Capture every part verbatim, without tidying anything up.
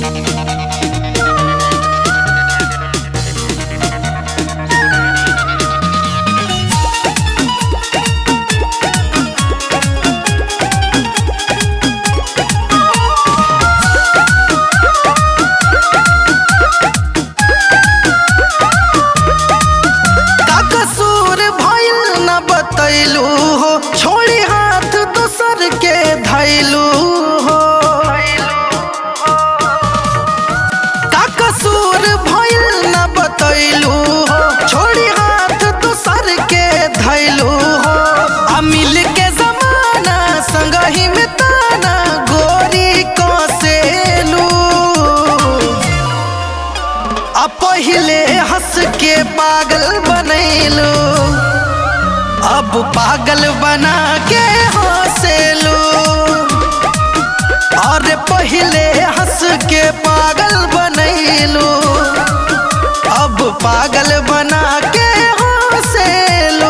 हो छोड़ी हाथ दोसर के धैलू हो का कसूर भइल न बतैलू हो छोड़ी हाथ दोसर के धैलू हो आ मिल के जमाना संगही में ताना गोरी कसेलू आ पहिले हंस के पागल बनैलू अब पागल बना के हंसेलू और पहले हंस के पागल बनैलू अब पागल बना के हंसेलू।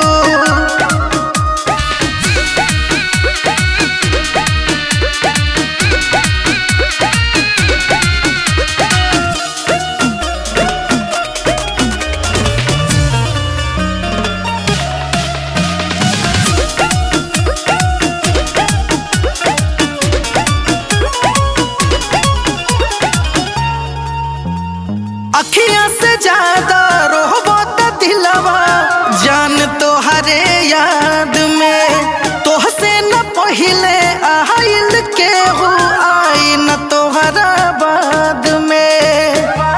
अखियां से ज्यादा रोहबो त दिलवा जान तोहरे याद में तोहसे न पहिले आइल के हो आई न तोहरा बाद में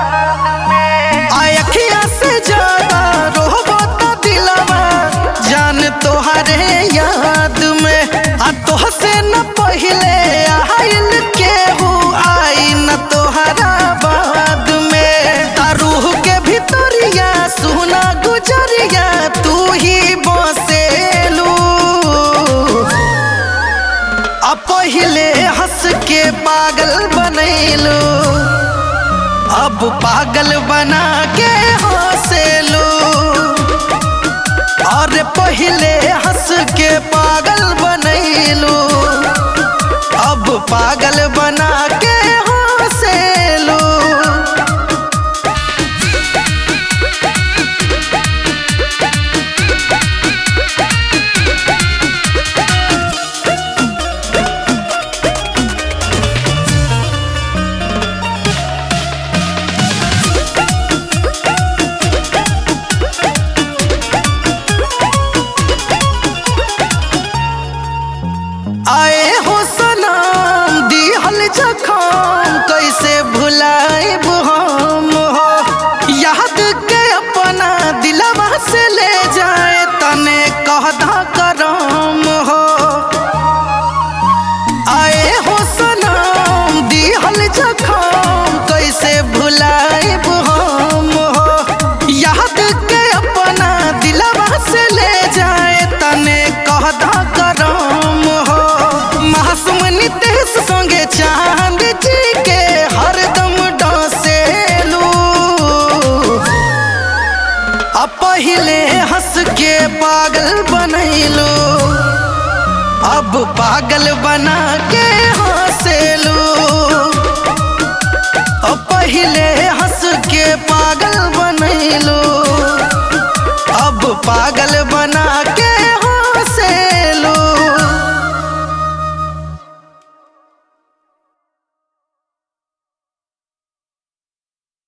आय अखियां से ज्यादा रोहबो त दिलवा जान तोहरे याद में आ तोहसे न पहिले आइल के हो आई न तोहरा बाद में रूह के भितरिया सुना गुजरिया तू ही बसेलू आ पहिले हंस के पागल बनैलू अब पागल बना के हंसेलू और पहिले हंस के पागल बनैलू अब पागल बना के हंसेलू। आए हो सनम दिहल जखम कैसे भुलाइब हम हो याद के अपना दिलवा से ले जाए तने कहदा करम हो आए हो सनम दिहल जखम कैसे भुलाइब हम हो याद के अपना दिलवा से ले जाए तने कहदा करम हो मासूम नितेश संगे चांद जी के हरदम डसेलू आ पहिले हंस के पागल बनैलू अब पागल बना के हंसेलू आ पहिले हंस के पागल बनैलू अब पागल बना